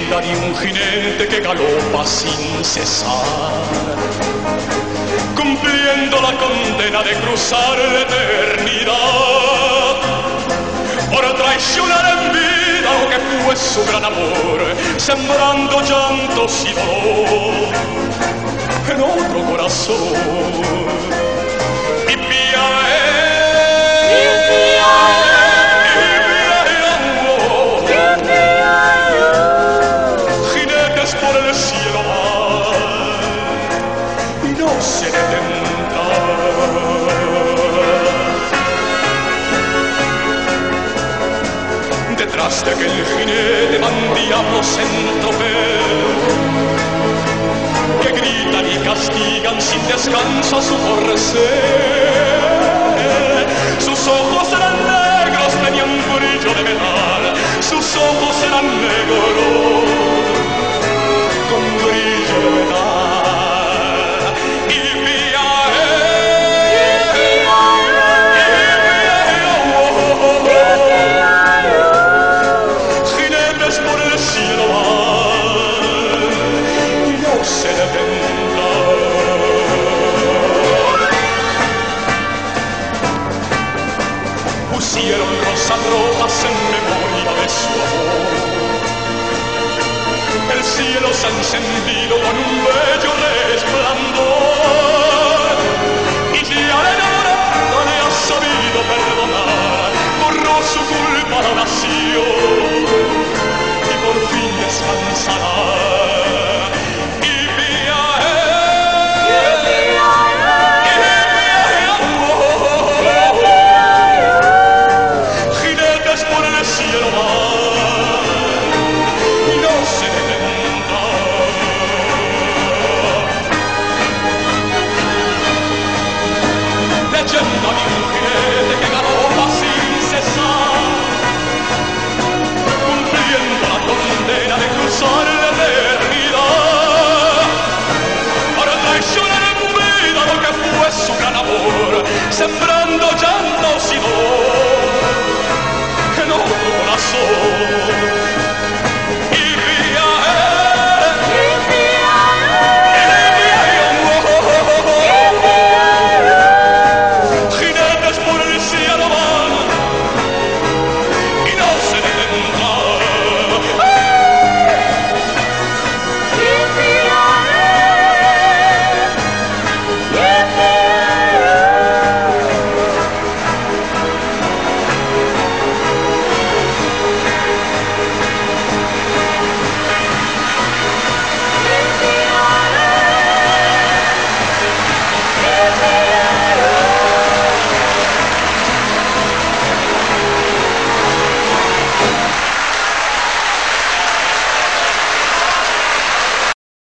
leyenda de un jinete que galopa sin cesar, cumpliendo la condena de cruzar la eternidad, por traicionar en vida lo que fue su gran amor, sembrando llantos y dolor en otro corazón. Y jinetes por el cielo van y no se detendrán. Detrás de aquel jinete van diablos en tropel, que gritan y castigan sin descanso a su corcel. Sus ojos eran negros, tenían un brillo de metal, sus ojos eran negros con brillo de metal. Y jinetes por el cielo van y no se detendrán. Pusieron rosas rojas en memoria de su amor. El cielo se ha encendido con un bello resplandor, y ya la enamorada le ha sabido perdonar. Borró su culpa la oración y por fin descansará. Por el cielo van y no se detendrán. Leyenda de un jinete que galopa sin cesar, cumpliendo la condena de cruzar la eternidad, para traicionar en vida lo que fue su gran amor.